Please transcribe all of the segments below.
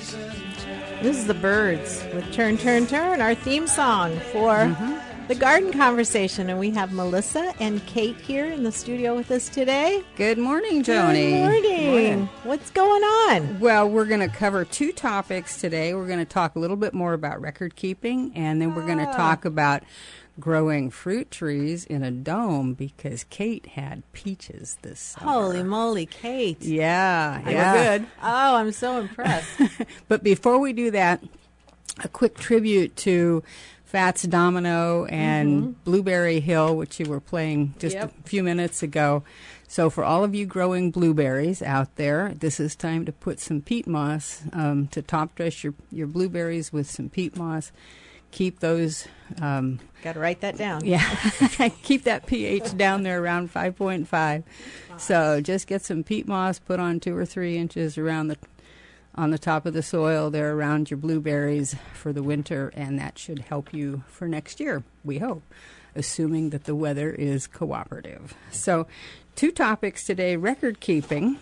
This is the Birds with Turn, Turn, Turn, our theme song for the Garden Conversation. And we have Melissa and Kate here in the studio with us today. Good morning, Joni. Good morning. What's going on? Well, we're going to cover two topics today. We're going to talk a little bit more about record keeping, and then we're going to talk about growing fruit trees in a dome because Kate had peaches this summer. Holy moly, Kate. Yeah. They were good. Oh, I'm so impressed. But before we do that, a quick tribute to Fats Domino and Blueberry Hill, which you were playing just a few minutes ago. So for all of you growing blueberries out there, this is time to put some peat moss to top dress your blueberries with some peat moss. Keep those... Got to write that down. Yeah. Keep that pH down there around 5.5. So just get some peat moss, put on 2 or 3 inches on the top of the soil there around your blueberries for the winter, and that should help you for next year, we hope, assuming that the weather is cooperative. So 2 topics today, record keeping.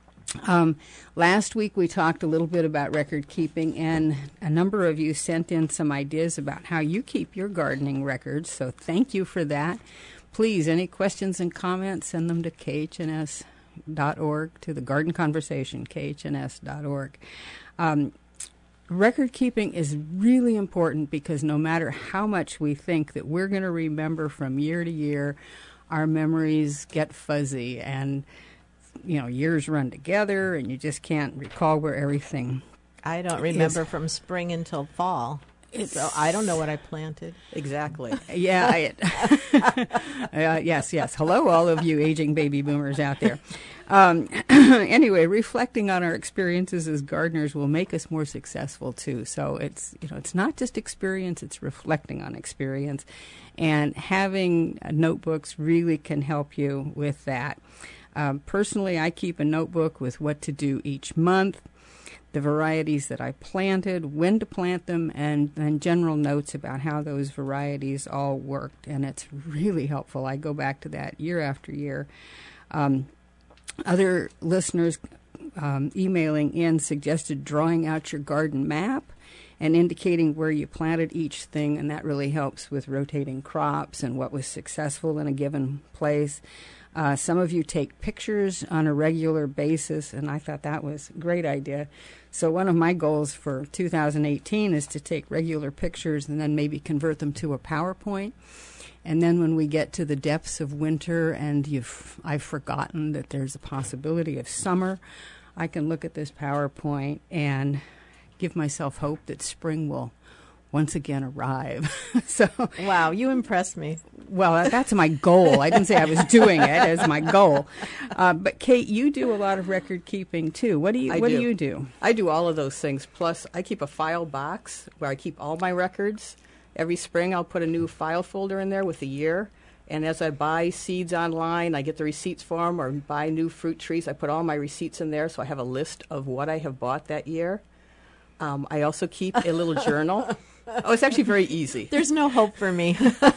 Last week we talked a little bit about record keeping, and a number of you sent in some ideas about how you keep your gardening records, so thank you for that. Please, any questions and comments, send them to khns.org, to the Garden Conversation, khns.org. Record keeping is really important because no matter how much we think that we're going to remember from year to year, our memories get fuzzy, and years run together, and you just can't recall where everything I don't remember from spring until fall. So I don't know what I planted. Exactly. Yeah. Yes. Hello, all of you aging baby boomers out there. Anyway, reflecting on our experiences as gardeners will make us more successful too. So it's not just experience; it's reflecting on experience, and having notebooks really can help you with that. Personally, I keep a notebook with what to do each month, the varieties that I planted, when to plant them, and then general notes about how those varieties all worked. And it's really helpful. I go back to that year after year. Other listeners emailing in suggested drawing out your garden map and indicating where you planted each thing, and that really helps with rotating crops and what was successful in a given place. Some of you take pictures on a regular basis, and I thought that was a great idea. So one of my goals for 2018 is to take regular pictures and then maybe convert them to a PowerPoint. And then when we get to the depths of winter and I've forgotten that there's a possibility of summer, I can look at this PowerPoint and give myself hope that spring will once again arrive. So, wow, you impressed me. Well, that's my goal. I didn't say I was doing it as my goal. But Kate, you do a lot of record keeping too. What do you do? I do all of those things. Plus, I keep a file box where I keep all my records. Every spring, I'll put a new file folder in there with the year. And as I buy seeds online, I get the receipts for them, or buy new fruit trees. I put all my receipts in there, so I have a list of what I have bought that year. I also keep a little journal. Oh, it's actually very easy. There's no hope for me.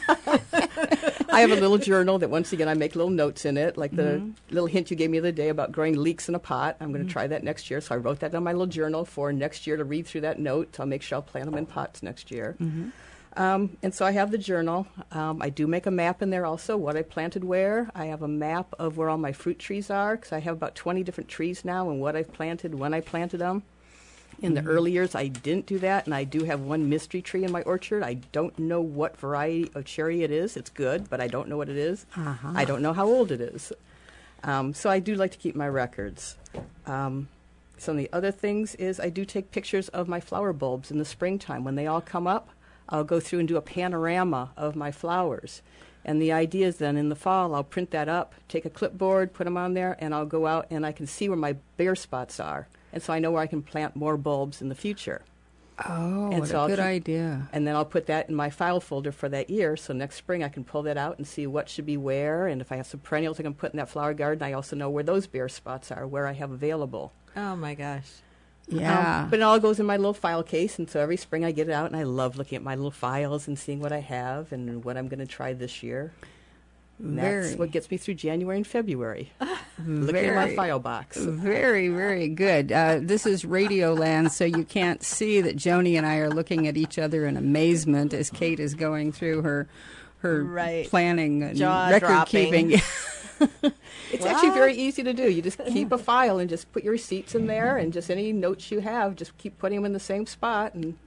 I have a little journal that, once again, I make little notes in it, like the little hint you gave me the other day about growing leeks in a pot. I'm going to try that next year. So I wrote that on my little journal for next year to read through that note. I'll make sure I'll plant them in pots next year. And so I have the journal. I do make a map in there also, what I planted where. I have a map of where all my fruit trees are, because I have about 20 different trees now and what I've planted, when I planted them. In the early years, I didn't do that, and I do have one mystery tree in my orchard. I don't know what variety of cherry it is. It's good, but I don't know what it is. I don't know how old it is. So I do like to keep my records. Some of the other things is I do take pictures of my flower bulbs in the springtime. When they all come up, I'll go through and do a panorama of my flowers. And the idea is then in the fall, I'll print that up, take a clipboard, put them on there, and I'll go out and I can see where my bare spots are. And so I know where I can plant more bulbs in the future. Oh, and what so a good idea. And then I'll put that in my file folder for that year. So next spring I can pull that out and see what should be where. And if I have some perennials I can put in that flower garden, I also know where those bare spots are, where I have available. Oh, my gosh. Yeah. But it all goes in my little file case. And so every spring I get it out, and I love looking at my little files and seeing what I have and what I'm going to try this year. And that's what gets me through January and February. Looking at my file box. Very, very good. This is Radio Land, so you can't see that Joni and I are looking at each other in amazement as Kate is going through her planning and record keeping. It's actually very easy to do. You just keep a file and just put your receipts in there, and just any notes you have, just keep putting them in the same spot. And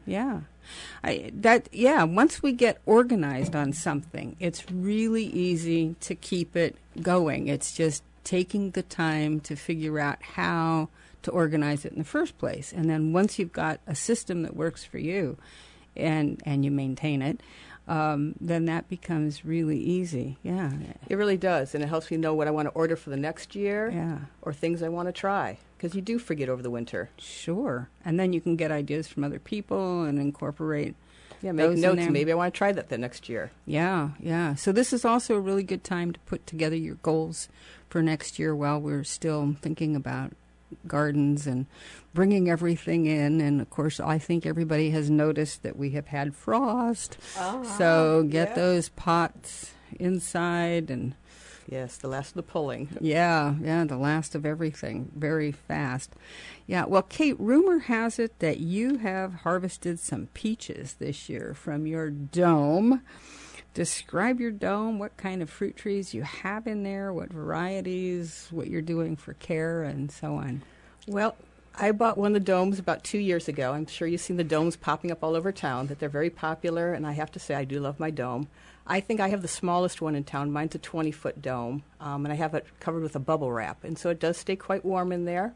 once we get organized on something, it's really easy to keep it going. It's just taking the time to figure out how to organize it in the first place. And then once you've got a system that works for you and you maintain it, then that becomes really easy. Yeah. It really does. And it helps me know what I want to order for the next year or things I want to try. Because you do forget over the winter. Sure. And then you can get ideas from other people and incorporate make notes. Maybe I want to try that the next year. Yeah. So this is also a really good time to put together your goals for next year while we're still thinking about gardens and bringing everything in. And of course, I think everybody has noticed that we have had frost. So get those pots inside. And yes, the last of the pulling. Yeah, the last of everything, very fast. Yeah, well, Kate, rumor has it that you have harvested some peaches this year from your dome. Describe your dome, what kind of fruit trees you have in there, what varieties, what you're doing for care, and so on. Well, I bought one of the domes about 2 years ago. I'm sure you've seen the domes popping up all over town, that they're very popular, and I have to say I do love my dome. I think I have the smallest one in town. Mine's a 20-foot dome, and I have it covered with a bubble wrap, and so it does stay quite warm in there.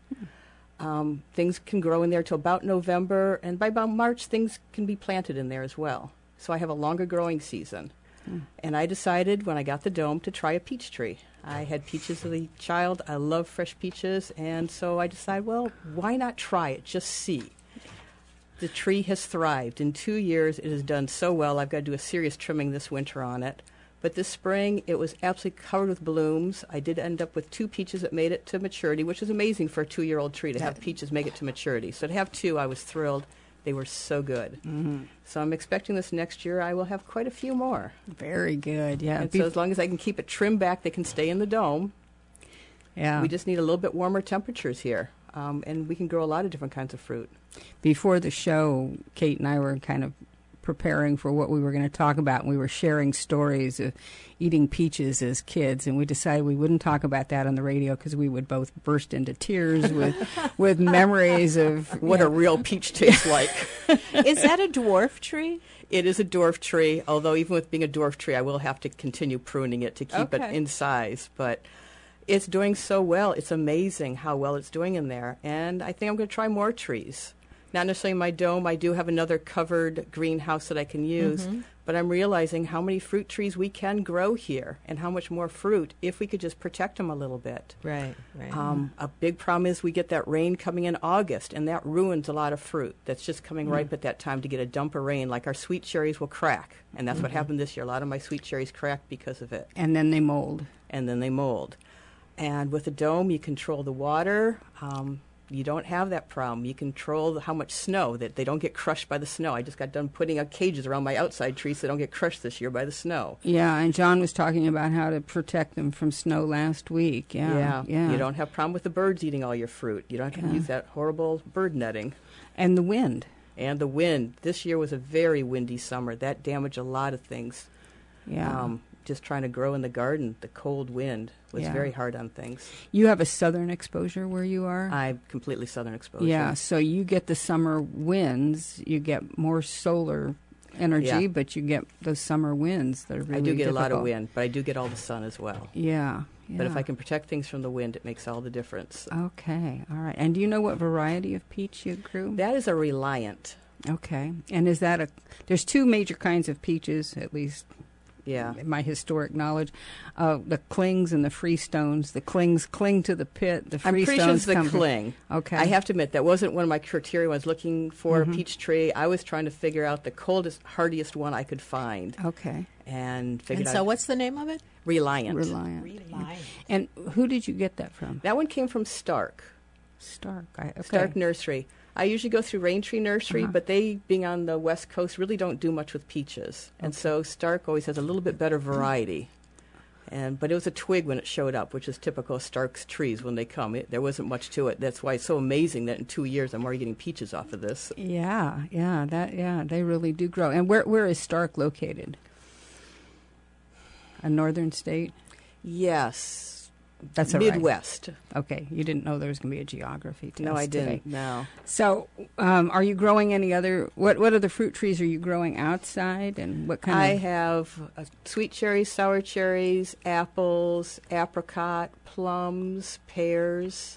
Things can grow in there till about November, and by about March, things can be planted in there as well. So I have a longer growing season. And I decided when I got the dome to try a peach tree. I had peaches as a child. I love fresh peaches, and so I decided, well, why not try it? Just see. The tree has thrived. In 2 years, it has done so well. I've got to do a serious trimming this winter on it. But this spring, it was absolutely covered with blooms. I did end up with 2 peaches that made it to maturity, which is amazing for a 2-year-old tree to have peaches make it to maturity. So to have 2, I was thrilled. They were so good. Mm-hmm. So I'm expecting this next year I will have quite a few more. Very good, yeah. And so as long as I can keep it trimmed back, they can stay in the dome. Yeah. We just need a little bit warmer temperatures here. And we can grow a lot of different kinds of fruit. Before the show, Kate and I were kind of preparing for what we were going to talk about, and we were sharing stories of eating peaches as kids, and we decided we wouldn't talk about that on the radio because we would both burst into tears with memories of what a real peach tastes like. Is that a dwarf tree? It is a dwarf tree, although even with being a dwarf tree, I will have to continue pruning it to keep it in size, but it's doing so well. It's amazing how well it's doing in there, and I think I'm going to try more trees. Not necessarily my dome. I do have another covered greenhouse that I can use, but I'm realizing how many fruit trees we can grow here and how much more fruit if we could just protect them a little bit. Right. A big problem is we get that rain coming in August, and that ruins a lot of fruit that's just coming ripe at that time to get a dump of rain. Like our sweet cherries will crack, and that's what happened this year. A lot of my sweet cherries cracked because of it. And then they mold. And with a dome, you control the water. You don't have that problem. You control how much snow, that they don't get crushed by the snow. I just got done putting up cages around my outside trees so they don't get crushed this year by the snow. Yeah, and John was talking about how to protect them from snow last week. Yeah. You don't have a problem with the birds eating all your fruit. You don't have to use that horrible bird netting. And the wind. This year was a very windy summer. That damaged a lot of things. Yeah. Just trying to grow in the garden, the cold wind was very hard on things. You have a southern exposure where you are? I'm completely southern exposure. Yeah, so you get the summer winds, you get more solar energy, but you get those summer winds that are really I do get difficult. a lot of wind, but I do get all the sun as well. Yeah. But if I can protect things from the wind, it makes all the difference. Okay, all right. And do you know what variety of peach you grew? That is a Reliant. Okay. And is that there's 2 major kinds of peaches, at least my historic knowledge, the clings and the freestones. The clings cling to the pit. The freestones I'm pretty sure it's the cling. Okay. I have to admit, that wasn't one of my criteria when I was looking for a peach tree. I was trying to figure out the coldest, hardiest one I could find. Okay. And figured out. So what's the name of it? Reliant. Yeah. And who did you get that from? That one came from Stark. Stark. Stark Nursery. I usually go through Rain Tree Nursery, but they, being on the West Coast, really don't do much with peaches. And so Stark always has a little bit better variety. But it was a twig when it showed up, which is typical of Stark's trees when they come. There wasn't much to it. That's why it's so amazing that in 2 years I'm already getting peaches off of this. Yeah, they really do grow. And where is Stark located? A northern state? Yes. That's all right. Midwest. Okay, you didn't know there was going to be a geography test. No, I today. didn't. No. So, are you growing any other? What other fruit trees are you growing outside, and what kind I of? have sweet cherries, sour cherries, apples, apricot, plums, pears.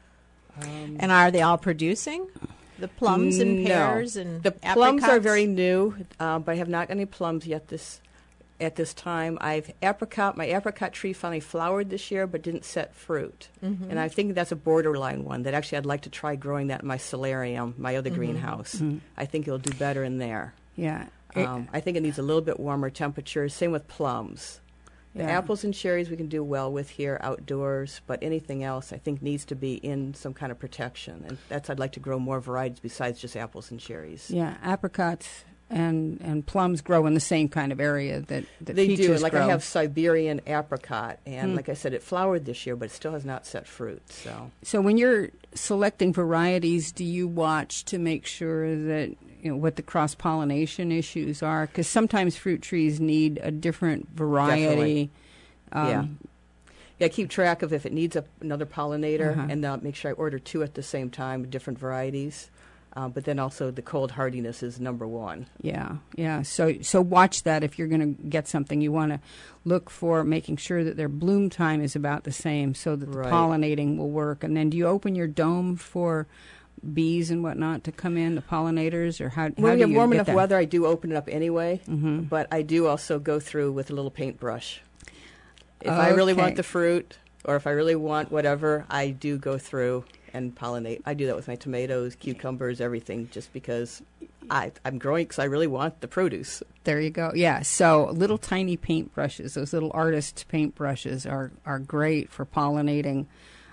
And are they all producing? The plums and No. pears and The plums are apricots? very new, but I have not got any plums yet at this time. My apricot tree finally flowered this year but didn't set fruit. Mm-hmm. And I think that's a borderline one that actually I'd like to try growing that in my solarium, my other greenhouse. Mm-hmm. I think it'll do better in there. Yeah. I think it needs a little bit warmer temperatures. Same with plums. The Yeah. apples and cherries we can do well with here outdoors, but anything else I think needs to be in some kind of protection. And I'd like to grow more varieties besides just apples and cherries. Yeah, apricots and plums grow in the same kind of area that They peaches do. Like grow. I have Siberian apricot, and like I said, it flowered this year, but it still has not set fruit. So when you're selecting varieties, do you watch to make sure that what the cross-pollination issues are? Because sometimes fruit trees need a different variety. Yeah, keep track of if it needs another pollinator, Uh-huh. and make sure I order 2 at the same time, different varieties. But then also the cold hardiness is number 1. Yeah. So watch that if you're going to get something. You want to look for making sure that their bloom time is about the same so that the Right. pollinating will work. And then do you open your dome for bees and whatnot to come in, the pollinators, or how When do we have you warm get enough that? weather, I do open it up anyway, Mhm. but I do also go through with a little paintbrush. If I really Okay. want the fruit, or if I really want whatever, I do go through and pollinate. I do that with my tomatoes, cucumbers, everything, just because I'm growing because I really want the produce. There you go. Yeah. So little tiny paintbrushes, those little artist paintbrushes are great for pollinating.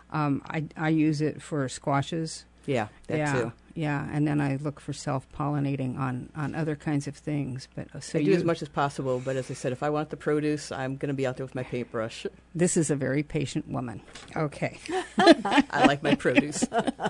I use it for squashes. Yeah, that too. Yeah, and then I look for self-pollinating on other kinds of things. But so I do as much as possible, but as I said, if I want the produce, I'm going to be out there with my paintbrush. This is a very patient woman. Okay. I like my produce.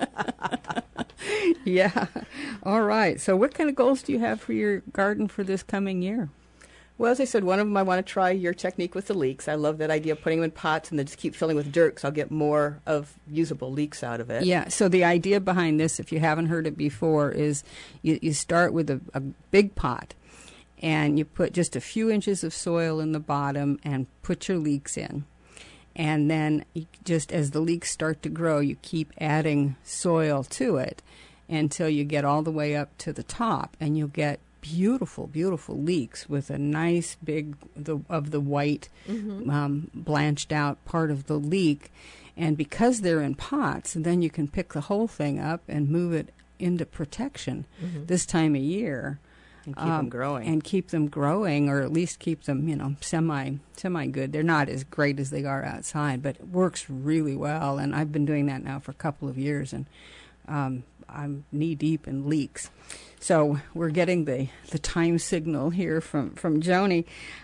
Yeah. All right. So what kind of goals do you have for your garden for this coming year? Well, as I said, one of them I want to try your technique with the leeks. I love that idea of putting them in pots and then just keep filling with dirt because I'll get more of usable leeks out of it. Yeah, so the idea behind this, if you haven't heard it before, is you start with a big pot and you put just a few inches of soil in the bottom and put your leeks in. And then just as the leeks start to grow, you keep adding soil to it until you get all the way up to the top, and you'll get beautiful, beautiful leeks with a nice big of the white blanched out part of the leek. And because they're in pots, then you can pick the whole thing up and move it into protection this time of year. And keep them growing. And keep them growing, or at least keep them, semi good. They're not as great as they are outside, but it works really well. And I've been doing that now for a couple of years, and I'm knee deep in leeks. So we're getting the time signal here from Joni.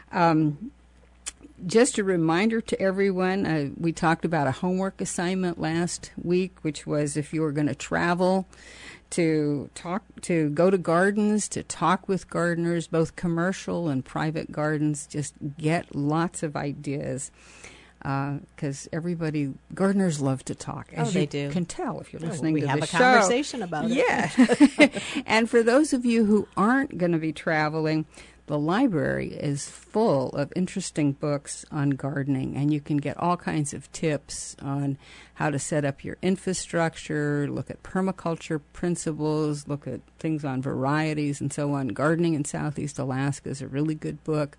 Just a reminder to everyone, we talked about a homework assignment last week, which was if you were going to travel to go to gardens, to talk with gardeners, both commercial and private gardens, just get lots of ideas. Because gardeners love to talk, as they you do. can tell if you're listening we to have the a show. conversation about it. Yeah. And for those of you who aren't going to be traveling, the library is full of interesting books on gardening, and you can get all kinds of tips on how to set up your infrastructure, look at permaculture principles, look at things on varieties and so on. Gardening in Southeast Alaska is a really good book.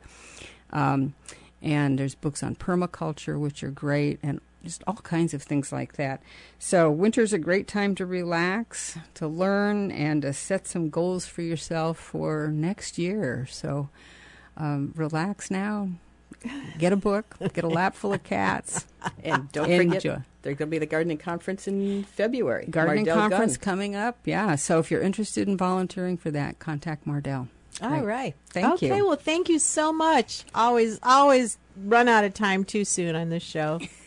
And there's books on permaculture, which are great, and just all kinds of things like that. So winter's a great time to relax, to learn, and to set some goals for yourself for next year. So relax now, get a book, get a lap full of cats, And don't enjoy. forget, there's going to be the gardening conference in February. Gardening Mardell conference Gunn. coming up, yeah. So if you're interested in volunteering for that, contact Mardell. All right. Thank you. Okay, well, thank you so much. Always run out of time too soon on this show.